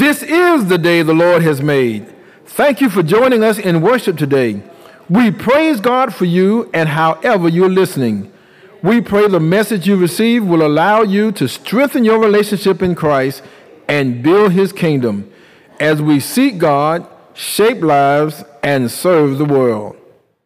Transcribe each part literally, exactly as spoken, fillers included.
This is the day the Lord has made. Thank you for joining us in worship today. We praise God for you and however you're listening. We pray the message you receive will allow you to strengthen your relationship in Christ and build his kingdom as we seek God, shape lives, and serve the world.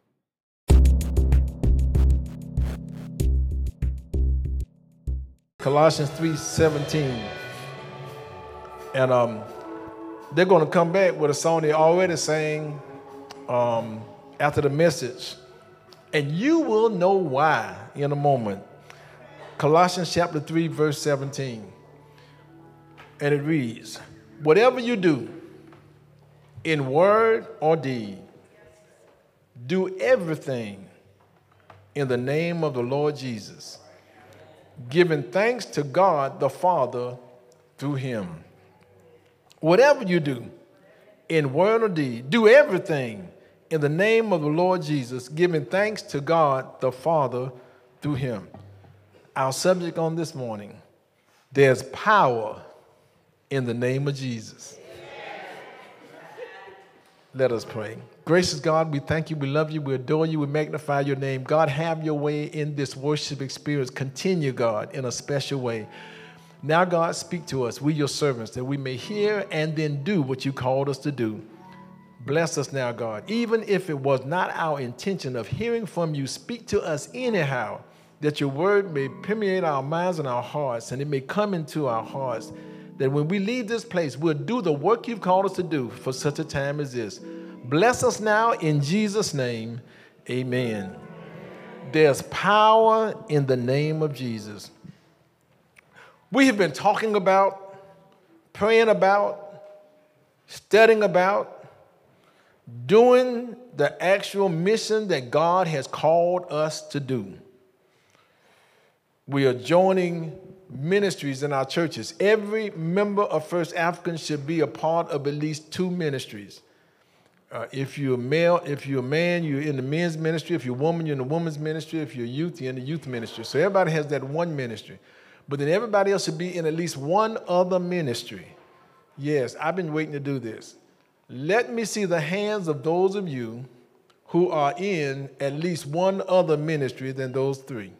Colossians three seventeen. And um, they're going to come back with a song they already sang um, after the message. And you will know why in a moment. Colossians chapter three, verse seventeen. And it reads, whatever you do, in word or deed, do everything in the name of the Lord Jesus, giving thanks to God the Father through him. Whatever you do, in word or deed, do everything in the name of the Lord Jesus, giving thanks to God the Father through him. Our subject on this morning, there's power in the name of Jesus. Let us pray. Gracious God, we thank you, we love you, we adore you, we magnify your name. God, have your way in this worship experience. Continue, God, in a special way. Now, God, speak to us, we your servants, that we may hear and then do what you called us to do. Bless us now, God. Even if it was not our intention of hearing from you, speak to us anyhow, that your word may permeate our minds and our hearts, and it may come into our hearts, that when we leave this place, we'll do the work you've called us to do for such a time as this. Bless us now in Jesus' name, amen. There's power in the name of Jesus. We have been talking about, praying about, studying about, doing the actual mission that God has called us to do. We are joining ministries in our churches. Every member of First African should be a part of at least two ministries. Uh, if you're a male, if you're a man, you're in the men's ministry. If you're a woman, you're in the woman's ministry. If you're a youth, you're in the youth ministry. So everybody has that one ministry. But then everybody else should be in at least one other ministry. Yes, I've been waiting to do this. Let me see the hands of those of you who are in at least one other ministry than those three.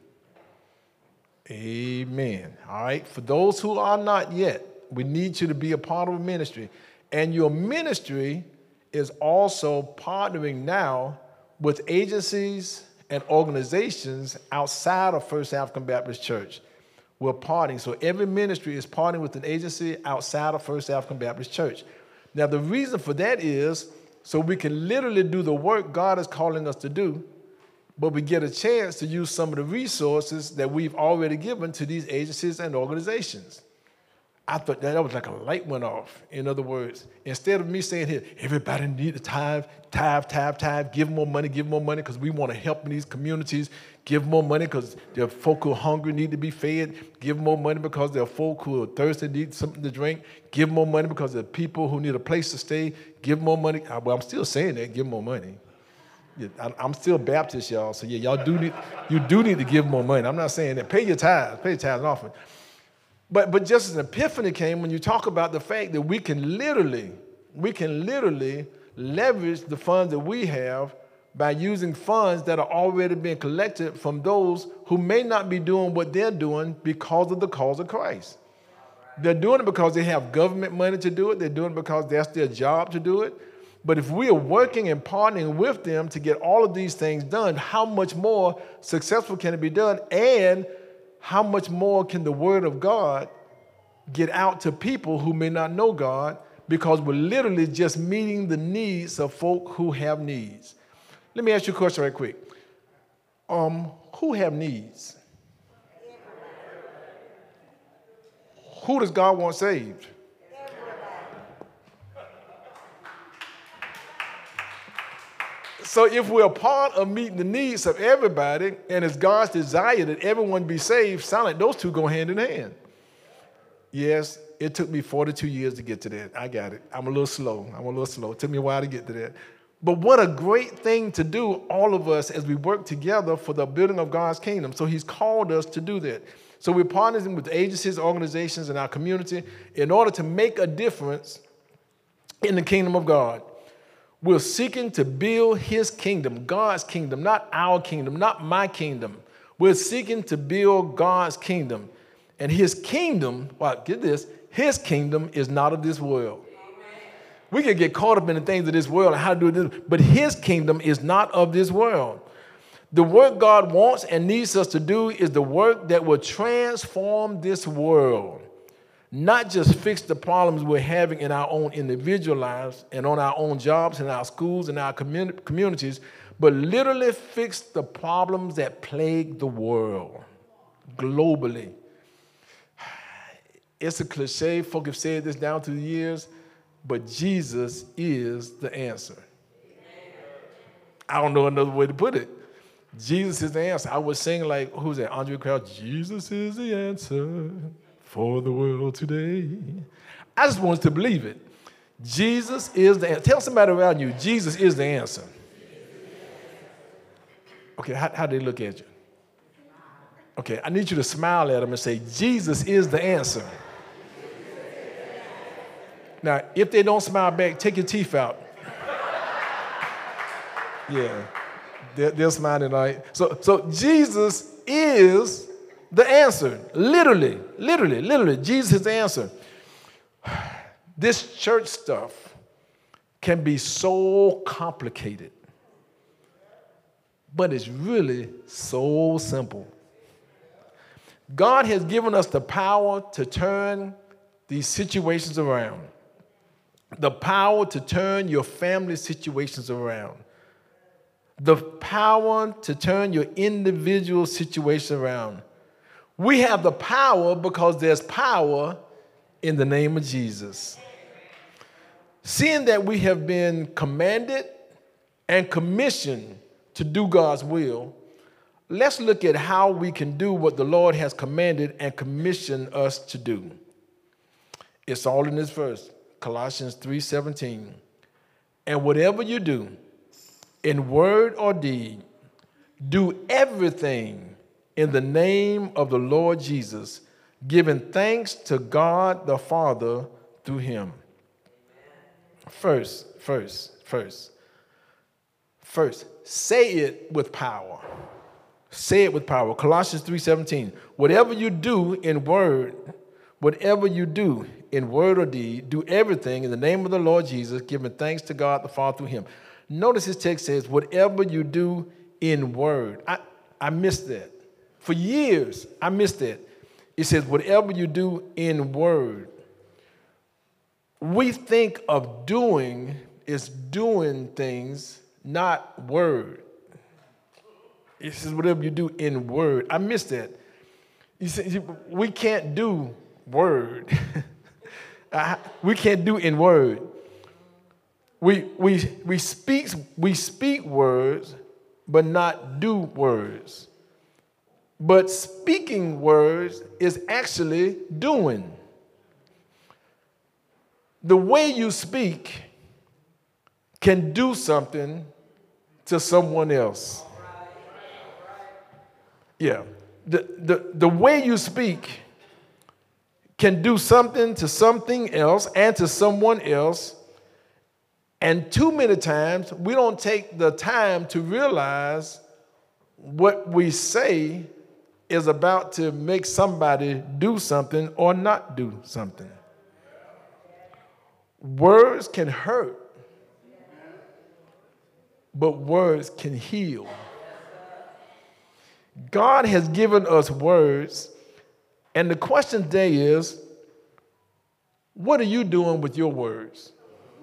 Amen. All right. For those who are not yet, we need you to be a part of a ministry. And your ministry is also partnering now with agencies and organizations outside of First African Baptist Church. We're partnering. So every ministry is partnering with an agency outside of First African Baptist Church. Now, the reason for that is so we can literally do the work God is calling us to do, but we get a chance to use some of the resources that we've already given to these agencies and organizations. I thought that, that was like a light went off. In other words, instead of me saying here, everybody need to tithe, tithe, tithe, tithe, give more money, give more money because we want to help in these communities, give more money because there are folk who are hungry, need to be fed, give more money because there are folk who are thirsty, need something to drink, give more money because there are people who need a place to stay, give more money. Well, I'm still saying that, give more money. I'm still Baptist, y'all, so yeah, y'all do need, you do need to give more money. I'm not saying that. Pay your tithes, pay your tithes and offering. But, but just as an epiphany came when you talk about the fact that we can literally, we can literally leverage the funds that we have by using funds that are already being collected from those who may not be doing what they're doing because of the cause of Christ. They're doing it because they have government money to do it. They're doing it because that's their job to do it. But if we are working and partnering with them to get all of these things done, how much more successful can it be done? And how much more can the word of God get out to people who may not know God, because we're literally just meeting the needs of folk who have needs. Let me ask you a question right quick. Um, who have needs? Who does God want saved? So if we're a part of meeting the needs of everybody, and it's God's desire that everyone be saved, sound like those two go hand in hand. Yes, it took me forty-two years to get to that. I got it. I'm a little slow. I'm a little slow. It took me a while to get to that. But what a great thing to do, all of us, as we work together for the building of God's kingdom. So he's called us to do that. So we're partnering with agencies, organizations in our community in order to make a difference in the kingdom of God. We're seeking to build his kingdom, God's kingdom, not our kingdom, not my kingdom. We're seeking to build God's kingdom. And his kingdom, well, get this, his kingdom is not of this world. Amen. We can get caught up in the things of this world and how to do this, but his kingdom is not of this world. The work God wants and needs us to do is the work that will transform this world. Not just fix the problems we're having in our own individual lives and on our own jobs and our schools and our communi- communities, but literally fix the problems that plague the world globally. It's a cliche. Folk have said this down through the years, but Jesus is the answer. I don't know another way to put it. Jesus is the answer. I was singing like, who's that? Andre Crouch. Jesus is the answer for the world today. I just want us to believe it. Jesus is the answer. Tell somebody around you, Jesus is the answer. Okay, how, how do they look at you? Okay, I need you to smile at them and say, Jesus is the answer. Now, if they don't smile back, take your teeth out. Yeah, they're, they're smiling tonight. So, so Jesus is the answer. Literally, literally, literally, Jesus is the answer. This church stuff can be so complicated, but it's really so simple. God has given us the power to turn these situations around. The power to turn your family situations around. The power to turn your individual situation around. We have the power because there's power in the name of Jesus. Seeing that we have been commanded and commissioned to do God's will, let's look at how we can do what the Lord has commanded and commissioned us to do. It's all in this verse, Colossians three seventeen. And whatever you do, in word or deed, do everything in the name of the Lord Jesus, giving thanks to God the Father through him. First, first, first, first, say it with power. Say it with power. Colossians three seventeen. Whatever you do in word, whatever you do in word or deed, do everything in the name of the Lord Jesus, giving thanks to God the Father through him. Notice his text says, whatever you do in word. I, I missed that. For years, I missed that. It says, whatever you do in word. We think of doing is doing things, not word. It says, whatever you do in word. I missed that. You see, we can't do word. We can't do in word. We, we, we, speak, we speak words, but not do words. But speaking words is actually doing. The way you speak can do something to someone else. Yeah. The, the, the way you speak can do something to something else and to someone else. And too many times, we don't take the time to realize what we say is about to make somebody do something or not do something. Words can hurt, but words can heal. God has given us words, and the question today is, what are you doing with your words?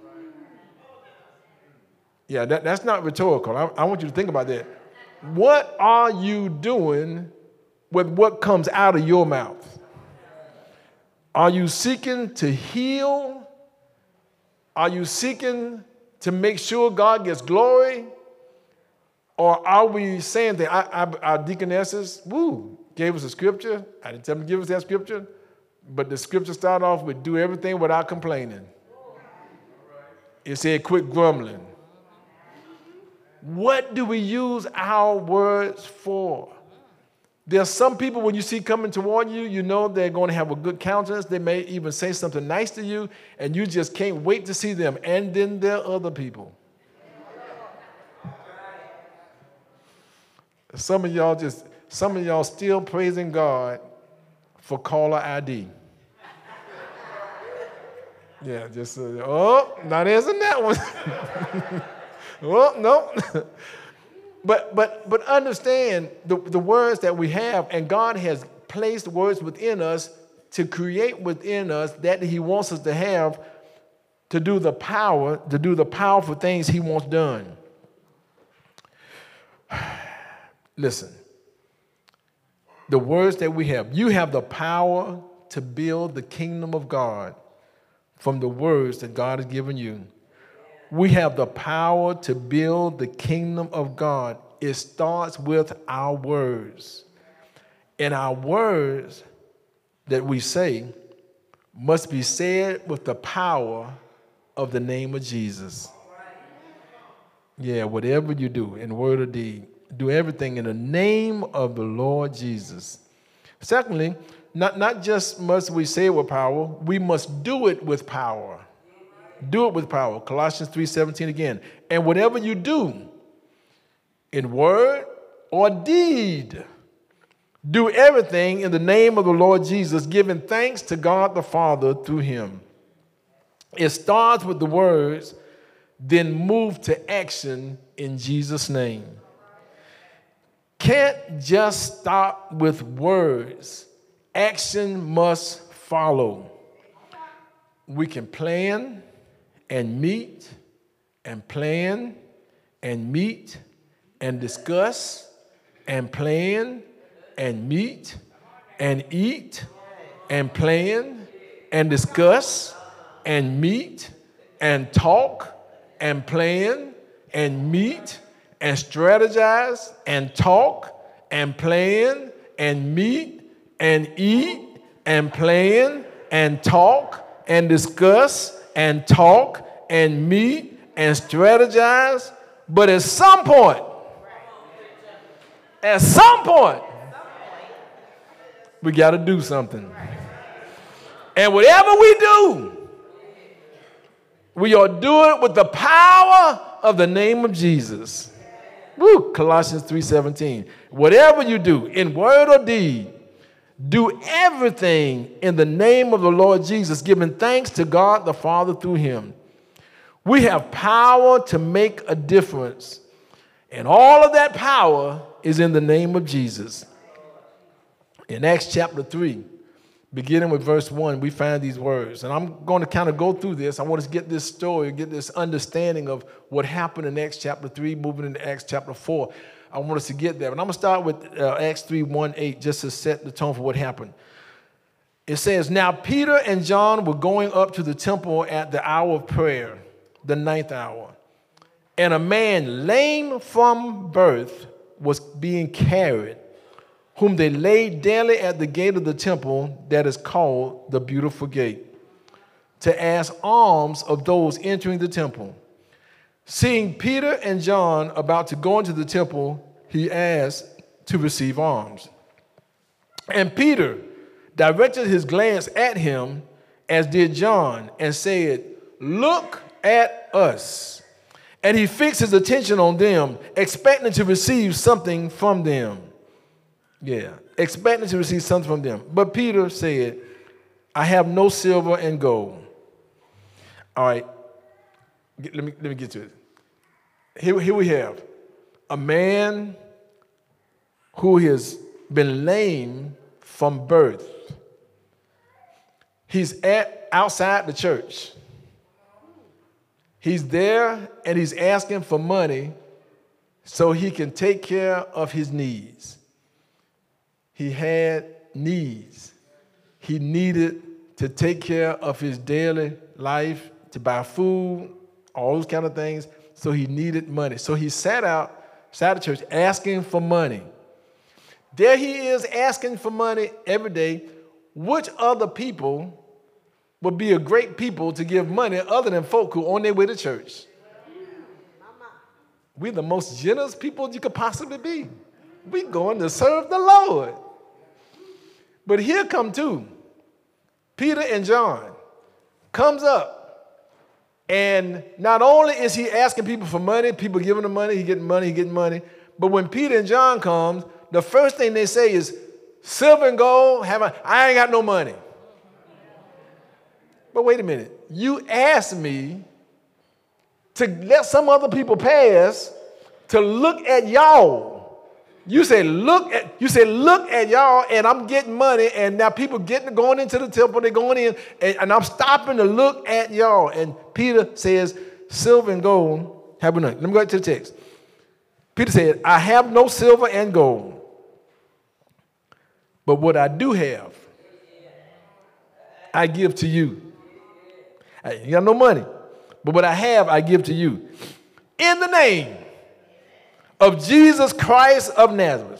Yeah, that, that's not rhetorical. I, I want you to think about that. What are you doing with what comes out of your mouth? Are you seeking to heal? Are you seeking to make sure God gets glory? Or are we saying that I, I, our deaconesses, woo, gave us a scripture? I didn't tell them to give us that scripture, but the scripture started off with do everything without complaining. It said quit grumbling. What do we use our words for? There's some people when you see coming toward you, you know they're going to have a good countenance. They may even say something nice to you, and you just can't wait to see them. And then there are other people. Some of y'all just, some of y'all still praising God for caller I D. Yeah, just, uh, oh, now there's in that one. Oh, no. But but but understand the, the words that we have, and God has placed words within us to create within us that He wants us to have to do the power, to do the powerful things He wants done. Listen, the words that we have, you have the power to build the kingdom of God from the words that God has given you. We have the power to build the kingdom of God. It starts with our words. And our words that we say must be said with the power of the name of Jesus. Yeah, whatever you do in word or deed, do everything in the name of the Lord Jesus. Secondly, not, not just must we say it with power, we must do it with power. Do it with power. Colossians three seventeen again. And whatever you do, in word or deed, do everything in the name of the Lord Jesus, giving thanks to God the Father through Him. It starts with the words, then move to action in Jesus' name. Can't just stop with words. Action must follow. We can plan and meet and plan and meet and discuss and plan and meet and eat and plan and discuss and meet and talk and plan and meet and strategize and talk and plan and meet and eat and plan and talk and discuss and talk and meet and strategize. But at some point, at some point, we got to do something. And whatever we do, we ought to do it with the power of the name of Jesus. Woo, Colossians three seventeen. Whatever you do, in word or deed, do everything in the name of the Lord Jesus, giving thanks to God the Father through Him. We have power to make a difference. And all of that power is in the name of Jesus. In Acts chapter three, beginning with verse one, we find these words. And I'm going to kind of go through this. I want us to get this story, get this understanding of what happened in Acts chapter three, moving into Acts chapter four. I want us to get there. But I'm going to start with uh, Acts three, one, eight, just to set the tone for what happened. It says, now Peter and John were going up to the temple at the hour of prayer, the ninth hour. And a man lame from birth was being carried, whom they laid daily at the gate of the temple that is called the Beautiful Gate, to ask alms of those entering the temple. Seeing Peter and John about to go into the temple, he asked to receive alms. And Peter directed his glance at him, as did John, and said, look at us. And he fixed his attention on them, expecting to receive something from them. Yeah, expecting to receive something from them. But Peter said, I have no silver and gold. All right, let me, let me get to it. Here, here we have a man who has been lame from birth. He's at outside the church. He's there and he's asking for money so he can take care of his needs. He had needs. He needed to take care of his daily life, to buy food, all those kind of things. So he needed money. So he sat out, sat at church asking for money. There he is asking for money every day. Which other people would be a great people to give money other than folk who are on their way to church? We're the most generous people you could possibly be. We going to serve the Lord. But here come two. Peter and John comes up, and not only is he asking people for money, people giving him money, he getting money, he getting money, but when Peter and John comes, the first thing they say is, silver and gold, have I, I ain't got no money. But wait a minute, you asked me to let some other people pass to look at y'all. You say, look at, you say, look at y'all, and I'm getting money, and now people getting going into the temple, they're going in, and, and I'm stopping to look at y'all. And Peter says, silver and gold have we none. Let me go to the text. Peter said, I have no silver and gold, but what I do have, I give to you. I ain't got no money, but what I have, I give to you. In the name of Jesus Christ of Nazareth,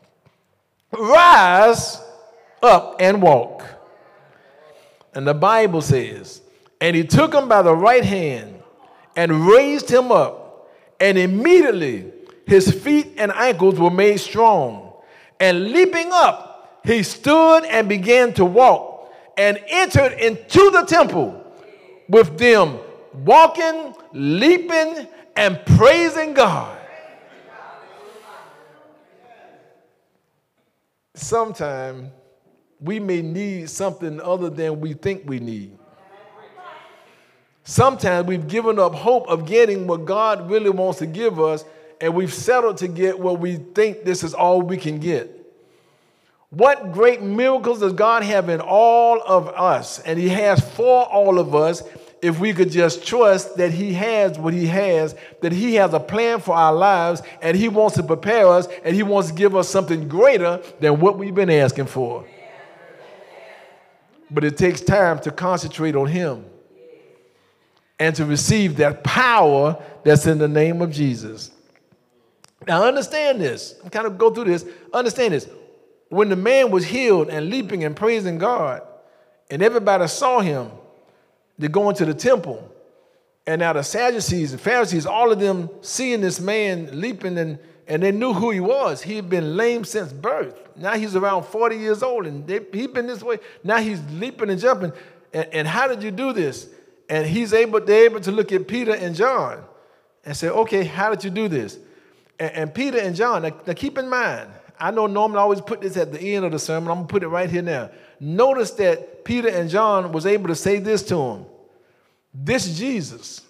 rise up and walk. And the Bible says, and he took him by the right hand and raised him up, and immediately his feet and ankles were made strong. And leaping up, he stood and began to walk, and entered into the temple with them, walking, leaping, and praising God. Sometimes we may need something other than we think we need. Sometimes we've given up hope of getting what God really wants to give us, and we've settled to get what we think this is all we can get. What great miracles does God have in all of us, and he has for all of us, if we could just trust that he has what he has, that he has a plan for our lives, and he wants to prepare us, and he wants to give us something greater than what we've been asking for. But it takes time to concentrate on him and to receive that power that's in the name of Jesus. Now understand this. I'm kind of go through this. Understand this. When the man was healed and leaping and praising God, and everybody saw him, they go into the temple. And now the Sadducees and Pharisees, all of them seeing this man leaping, and, and they knew who he was. He had been lame since birth. Now he's around forty years old, and they, he'd been this way. Now he's leaping and jumping. And, and how did you do this? And he's able, they're able to look at Peter and John and say, okay, how did you do this? And, and Peter and John, now, now keep in mind, I know normally I always put this at the end of the sermon. I'm going to put it right here now. Notice that Peter and John was able to say this to him. This Jesus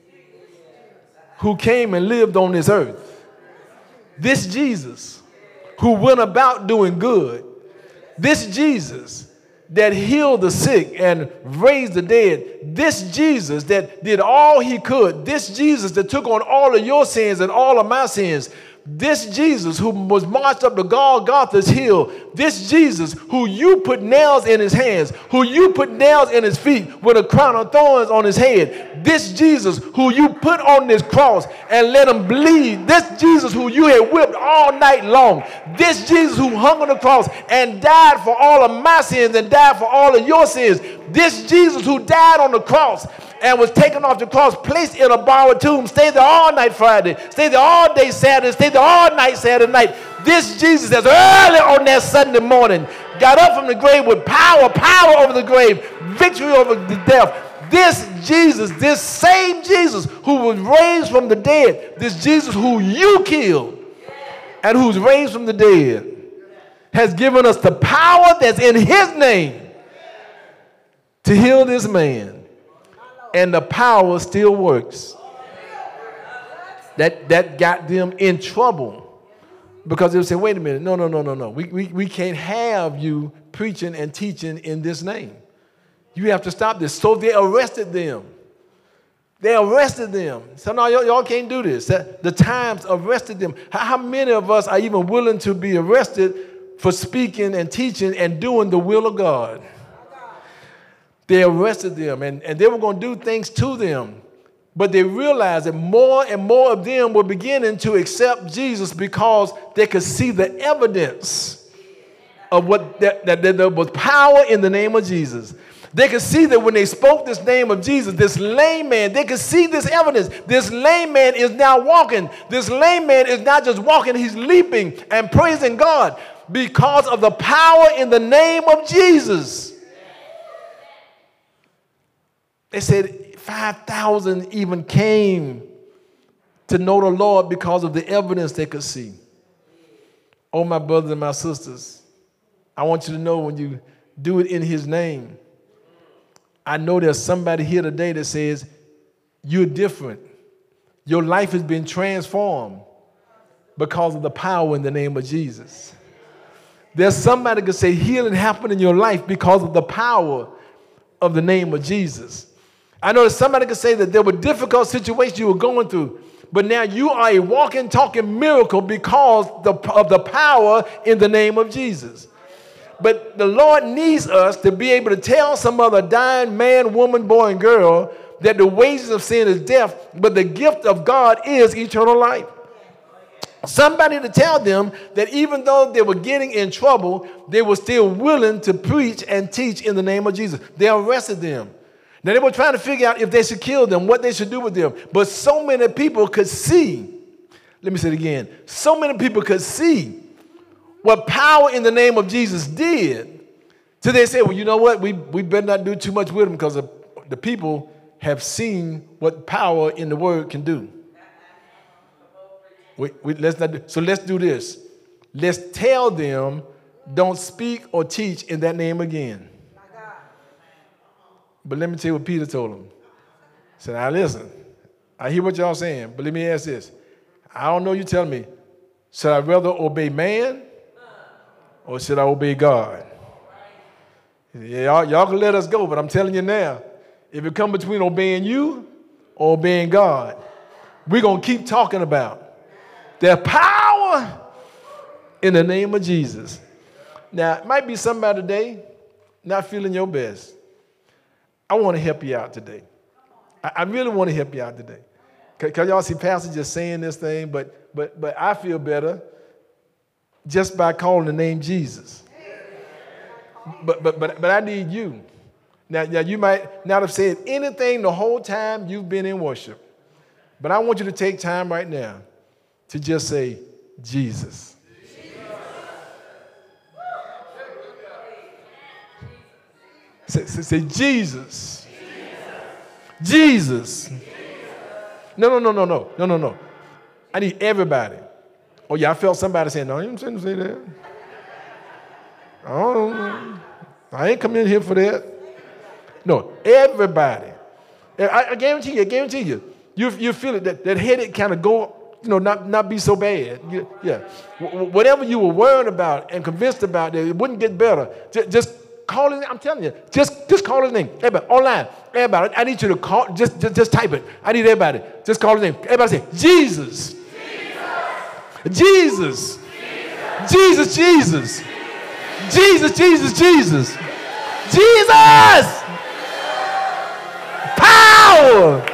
who came and lived on this earth, this Jesus who went about doing good, this Jesus that healed the sick and raised the dead, this Jesus that did all he could, this Jesus that took on all of your sins and all of my sins, this Jesus who was marched up to Golgotha's hill, this Jesus who you put nails in his hands, who you put nails in his feet with a crown of thorns on his head, this Jesus who you put on this cross and let him bleed, this Jesus who you had whipped all night long, this Jesus who hung on the cross and died for all of my sins and died for all of your sins, this Jesus who died on the cross and was taken off the cross, placed in a borrowed tomb, stayed there all night Friday, stayed there all day Saturday, stayed there all night Saturday night. This Jesus that's early on that Sunday morning got up from the grave with power, power over the grave, victory over the death. This Jesus, this same Jesus who was raised from the dead, this Jesus who you killed and who's raised from the dead, has given us the power that's in his name to heal this man. And the power still works. That, that got them in trouble because they would say, wait a minute, no, no, no, no, no. We, we, we can't have you preaching and teaching in this name. You have to stop this. So they arrested them. They arrested them. So no, y'all, y'all can't do this. The Times arrested them. How, how many of us are even willing to be arrested for speaking and teaching and doing the will of God? They arrested them, and, and they were going to do things to them. But they realized that more and more of them were beginning to accept Jesus because they could see the evidence of what that, that, that there was power in the name of Jesus. They could see that when they spoke this name of Jesus, this lame man, they could see this evidence. This lame man is now walking. This lame man is not just walking, he's leaping and praising God because of the power in the name of Jesus. They said five thousand even came to know the Lord because of the evidence they could see. Oh, my brothers and my sisters, I want you to know when you do it in his name, I know there's somebody here today that says, you're different. Your life has been transformed because of the power in the name of Jesus. There's somebody that could say healing happened in your life because of the power of the name of Jesus. I know there's somebody could say that there were difficult situations you were going through, but now you are a walking, talking miracle because of the power in the name of Jesus. But the Lord needs us to be able to tell some other dying man, woman, boy, and girl that the wages of sin is death, but the gift of God is eternal life. Somebody to tell them that even though they were getting in trouble, they were still willing to preach and teach in the name of Jesus. They arrested them. Now, they were trying to figure out if they should kill them, what they should do with them. But so many people could see, let me say it again, so many people could see what power in the name of Jesus did. So they said, well, you know what? We, we better not do too much with them because the, the people have seen what power in the word can do. We, we, let's not do, so let's do this. Let's tell them, don't speak or teach in that name again. But let me tell you what Peter told him. He said, now listen, I hear what y'all saying, but let me ask this. I don't know, you tell me, should I rather obey man or should I obey God? Yeah, y'all, y'all can let us go, but I'm telling you now, if it comes between obeying you or obeying God, we're going to keep talking about their power in the name of Jesus. Now, it might be somebody today not feeling your best. I want to help you out today. I, I really want to help you out today. Because y'all see Pastor just saying this thing, but, but, but I feel better just by calling the name Jesus. But, but, but, but I need you. Now, now, you might not have said anything the whole time you've been in worship. But I want you to take time right now to just say, Jesus. Say, say, say Jesus. Jesus. Jesus. No, no, no, no, no, no, no, no. I need everybody. Oh, yeah, I felt somebody saying, no, you didn't say that. Oh, I ain't coming in here for that. No, everybody. I, I guarantee you, I guarantee you, you, you feel it, that, that headache kind of go, you know, not, not be so bad. You, yeah. W- whatever you were worried about and convinced about, that it wouldn't get better. Just, just call his name. I'm telling you, just, just call his name. Everybody, online, everybody, I need you to call, just, just, just type it. I need everybody, just call his name. Everybody say, Jesus. Jesus. Jesus, Jesus. Jesus, Jesus, Jesus. Jesus. Jesus. Power.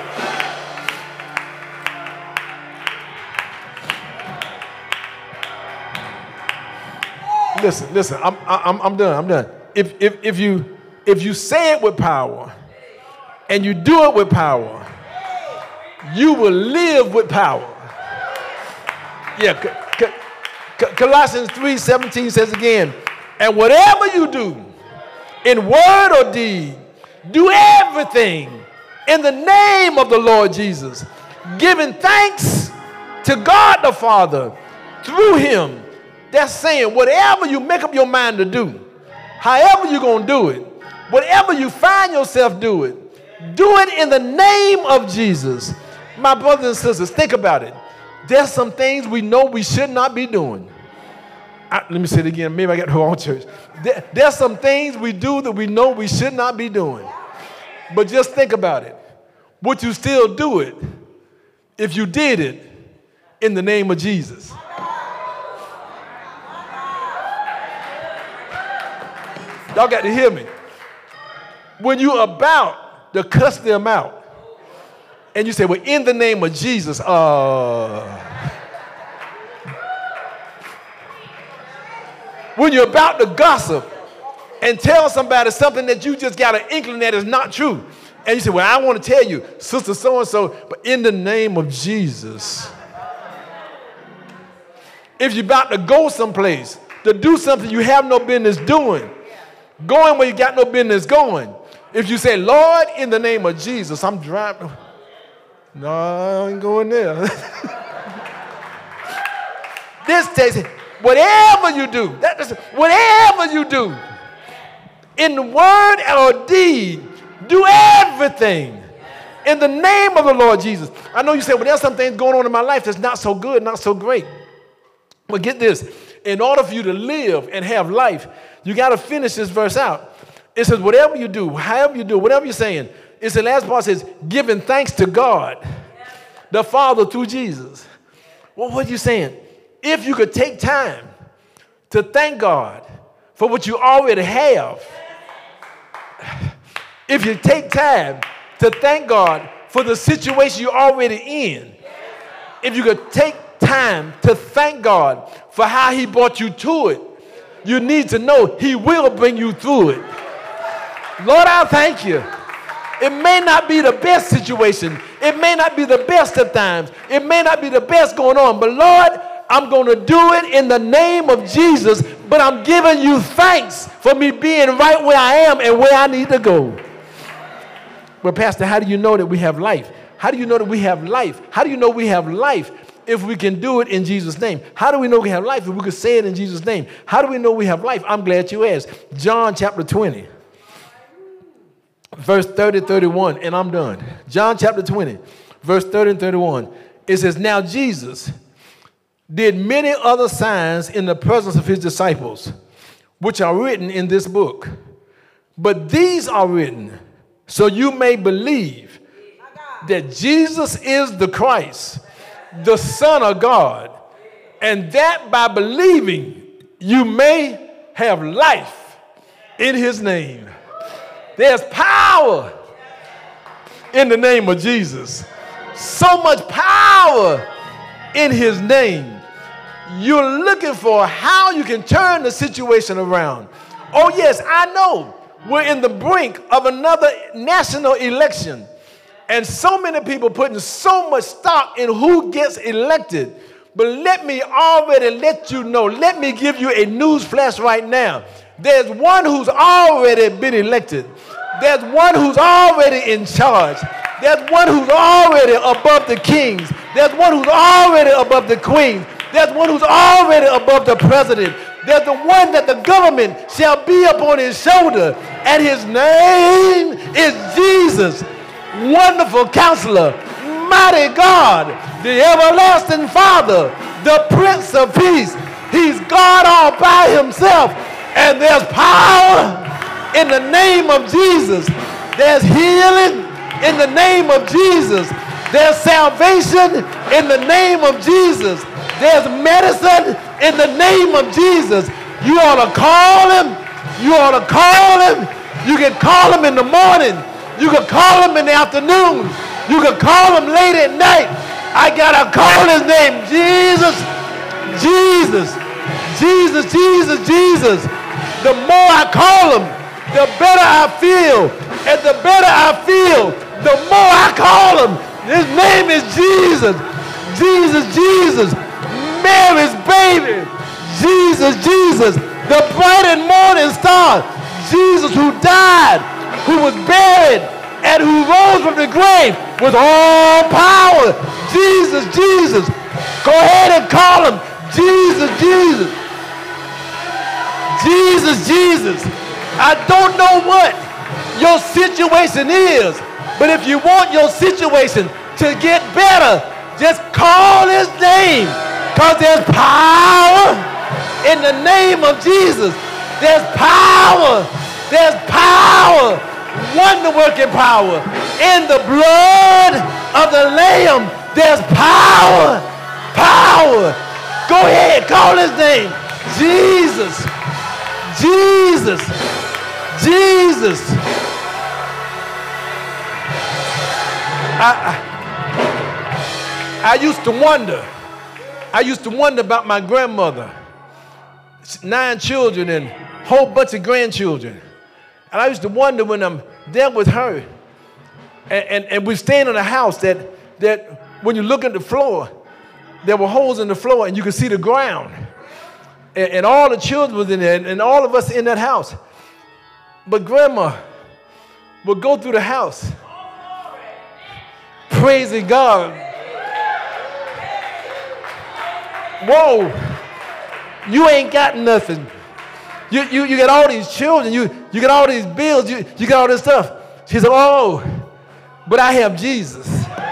Listen, listen, I'm, I'm, I'm done, I'm done. If, if, if, you, if you say it with power and you do it with power, you will live with power. Yeah, C- C- Colossians three seventeen says again, and whatever you do, in word or deed, do everything in the name of the Lord Jesus, giving thanks to God the Father through him. That's saying whatever you make up your mind to do, however you're going to do it, whatever you find yourself doing, do it in the name of Jesus. My brothers and sisters, think about it. There's some things we know we should not be doing. I, let me say it again. Maybe I got the wrong church. There, there's some things we do that we know we should not be doing. But just think about it. Would you still do it if you did it in the name of Jesus? Y'all got to hear me. When you're about to cuss them out, and you say, well, in the name of Jesus, uh, when you're about to gossip and tell somebody something that you just got an inkling that is not true. And you say, well, I want to tell you, sister so-and-so, but in the name of Jesus. If you're about to go someplace, to do something you have no business doing, going where you got no business going. If you say, Lord, in the name of Jesus, I'm driving. No, I ain't going there. This takes, whatever you do, that is, whatever you do, in word or deed, do everything in the name of the Lord Jesus. I know you say, well, there's some things going on in my life that's not so good, not so great. But get this. In order for you to live and have life, you got to finish this verse out. It says, whatever you do, however you do, whatever you're saying, it's the last part says, giving thanks to God, the Father through Jesus. Well, what are you saying? If you could take time to thank God for what you already have, if you take time to thank God for the situation you're already in, if you could take time to thank God for how he brought you to it, you need to know he will bring you through it. Lord, I thank you. It may not be the best situation. It may not be the best of times. It may not be the best going on. But Lord, I'm going to do it in the name of Jesus. But I'm giving you thanks for me being right where I am and where I need to go. But Pastor, how do you know that we have life? How do you know that we have life? How do you know we have life if we can do it in Jesus' name? How do we know we have life if we can say it in Jesus' name? How do we know we have life? I'm glad you asked. John chapter twenty. Verse thirty, thirty-one, and I'm done. John chapter twenty, verse thirty and thirty-one. It says, now Jesus did many other signs in the presence of his disciples, which are written in this book. But these are written so you may believe that Jesus is the Christ, the Son of God, and that by believing you may have life in his name. There's power in the name of Jesus. So much power in his name. You're looking for how you can turn the situation around. Oh, yes, I know we're in the brink of another national election. And so many people putting so much stock in who gets elected. But let me already let you know, let me give you a news flash right now. There's one who's already been elected. There's one who's already in charge. There's one who's already above the kings. There's one who's already above the queens. There's one who's already above the president. There's the one that the government shall be upon his shoulder. And his name is Jesus. Wonderful Counselor, Mighty God, the Everlasting Father, the Prince of Peace. He's God all by himself. And there's power in the name of Jesus. There's healing in the name of Jesus. There's salvation in the name of Jesus. There's medicine in the name of Jesus. You ought to call him. You ought to call him. You can call him in the morning. You can call him in the afternoon. You can call him late at night. I gotta call his name. Jesus, Jesus, Jesus, Jesus, Jesus. The more I call him, the better I feel. And the better I feel, the more I call him. His name is Jesus. Jesus, Jesus. Mary's baby. Jesus, Jesus. The bright and morning star. Jesus who died, who was buried, and who rose from the grave with all power. Jesus, Jesus. Go ahead and call him. Jesus, Jesus. Jesus, Jesus. I don't know what your situation is, but if you want your situation to get better, just call his name, because there's power in the name of Jesus. There's power. There's power. Wonder-working power. In the blood of the Lamb, there's power. Power. Go ahead, call his name. Jesus. Jesus. Jesus. I, I, I used to wonder. I used to wonder about my grandmother. Nine children and whole bunch of grandchildren. And I used to wonder when I'm there with her, and, and, and we're staying in a house that, that when you look at the floor, there were holes in the floor and you could see the ground. And, and all the children was in there, and, and all of us in that house. But Grandma would go through the house, praising God. Whoa, you ain't got nothing. You, you, you got all these children, you, you got all these bills, you, you got all this stuff. She said, oh, but I have Jesus.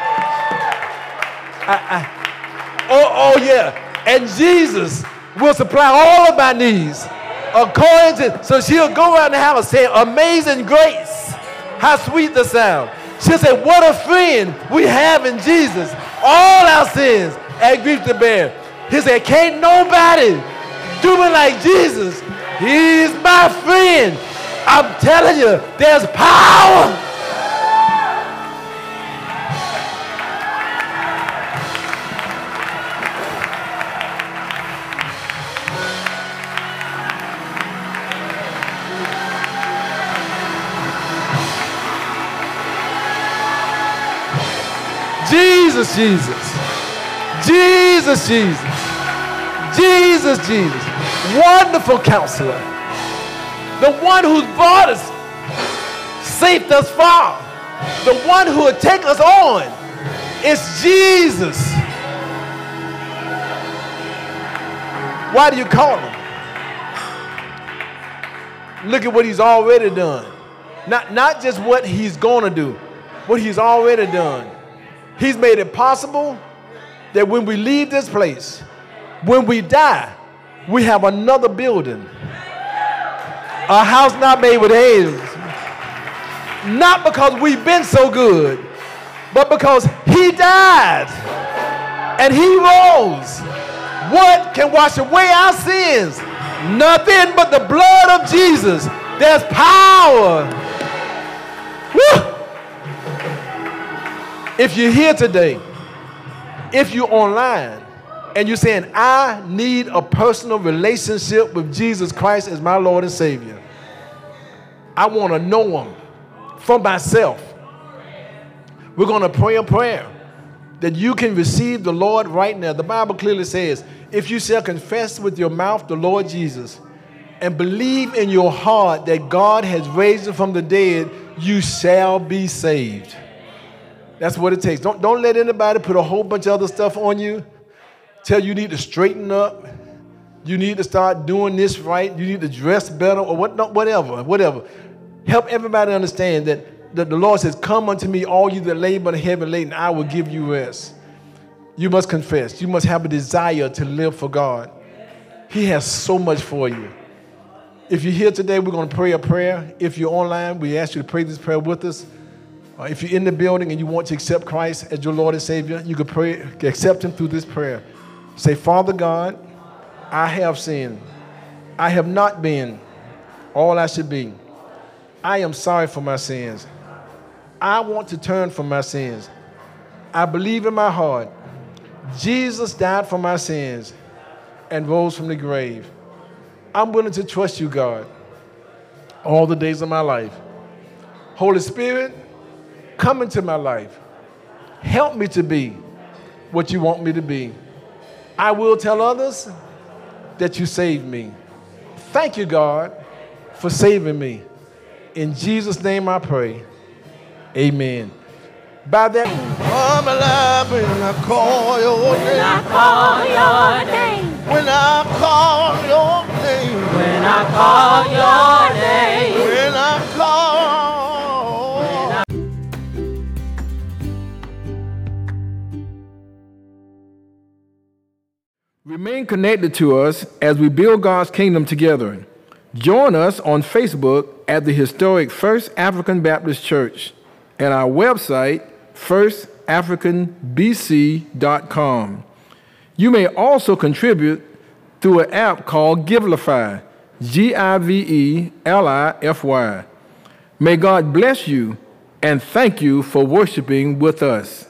I, I, oh, oh yeah, and Jesus will supply all of my needs according to, so she'll go around the house saying, amazing grace, how sweet the sound. She'll say, what a friend we have in Jesus. All our sins and grief to bear. He said, can't nobody do me like Jesus. He's my friend. I'm telling you, there's power. Jesus, Jesus. Jesus, Jesus. Jesus, Jesus. Wonderful Counselor. The one who's brought us safe thus far. The one who will take us on. It's Jesus. Why do you call him? Look at what he's already done. Not, not just what he's going to do, what he's already done. He's made it possible that when we leave this place, when we die, we have another building. A house not made with hands. Not because we've been so good, but because he died and he rose. What can wash away our sins? Nothing but the blood of Jesus. There's power. Woo! If you're here today, if you're online, and you're saying, I need a personal relationship with Jesus Christ as my Lord and Savior. I want to know him for myself. We're going to pray a prayer that you can receive the Lord right now. The Bible clearly says, if you shall confess with your mouth the Lord Jesus and believe in your heart that God has raised him from the dead, you shall be saved. That's what it takes. Don't, don't let anybody put a whole bunch of other stuff on you. Tell you need to straighten up. You need to start doing this right. You need to dress better or what, no, whatever, whatever. Help everybody understand that, that the Lord says, come unto me, all you that labor and heavy laden, I will give you rest. You must confess. You must have a desire to live for God. He has so much for you. If you're here today, we're going to pray a prayer. If you're online, we ask you to pray this prayer with us. Uh, if you're in the building and you want to accept Christ as your Lord and Savior, you can pray, accept him through this prayer. Say, Father God, I have sinned. I have not been all I should be. I am sorry for my sins. I want to turn from my sins. I believe in my heart Jesus died for my sins and rose from the grave. I'm willing to trust you, God, all the days of my life. Holy Spirit, come into my life. Help me to be what you want me to be. I will tell others that you saved me. Thank you, God, for saving me. In Jesus' name I pray. Amen. By that, I'm alive when I call your name. When I call your name. When I call your name. When I call your name. When I call. Remain connected to us as we build God's kingdom together. Join us on Facebook at the historic First African Baptist Church and our website, first african b c dot com. You may also contribute through an app called Givelify, G I V E L I F Y. May God bless you and thank you for worshiping with us.